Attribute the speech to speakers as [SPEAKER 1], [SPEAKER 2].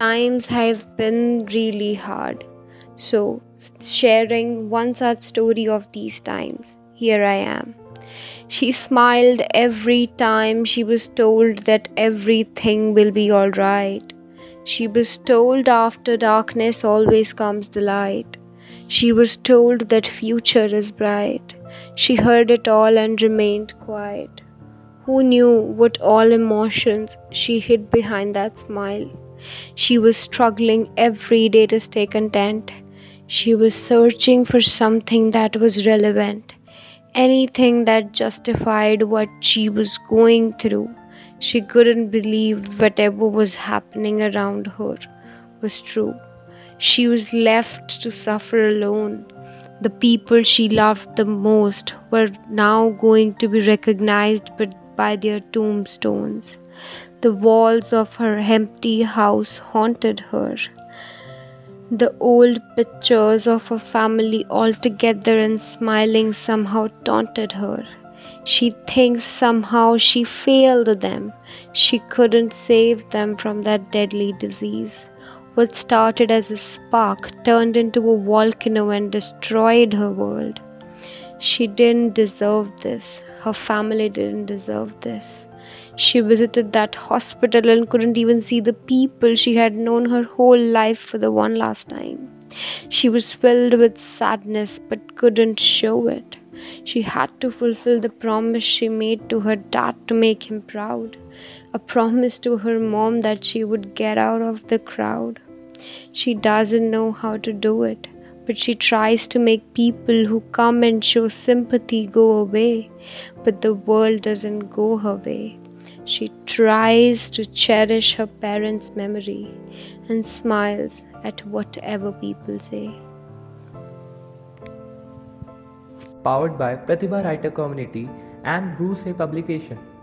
[SPEAKER 1] Times have been really hard. So, sharing one such story of these times, here I am. She smiled every time she was told that everything will be alright. She was told after darkness always comes the light. She was told that future is bright. She heard it all and remained quiet. Who knew what all emotions she hid behind that smile? She was struggling every day to stay content. She was searching for something that was relevant, anything that justified what she was going through. She couldn't believe whatever was happening around her was true. She was left to suffer alone. The people she loved the most were now going to be recognized but by their tombstones. The walls of her empty house haunted her. The old pictures of her family all together and smiling somehow taunted her. She thinks somehow she failed them. She couldn't save them from that deadly disease. What started as a spark turned into a volcano and destroyed her world. She didn't deserve this. Her family didn't deserve this. She visited that hospital and couldn't even see the people she had known her whole life for the one last time. She was filled with sadness but couldn't show it. She had to fulfill the promise she made to her dad to make him proud, a promise to her mom that she would get out of the crowd. She doesn't know how to do it, but she tries to make people who come and show sympathy go away, but the world doesn't go her way. She tries to cherish her parents' memory and smiles at whatever people say.
[SPEAKER 2] Powered by Pratibha Writer Community and Ruse Publication.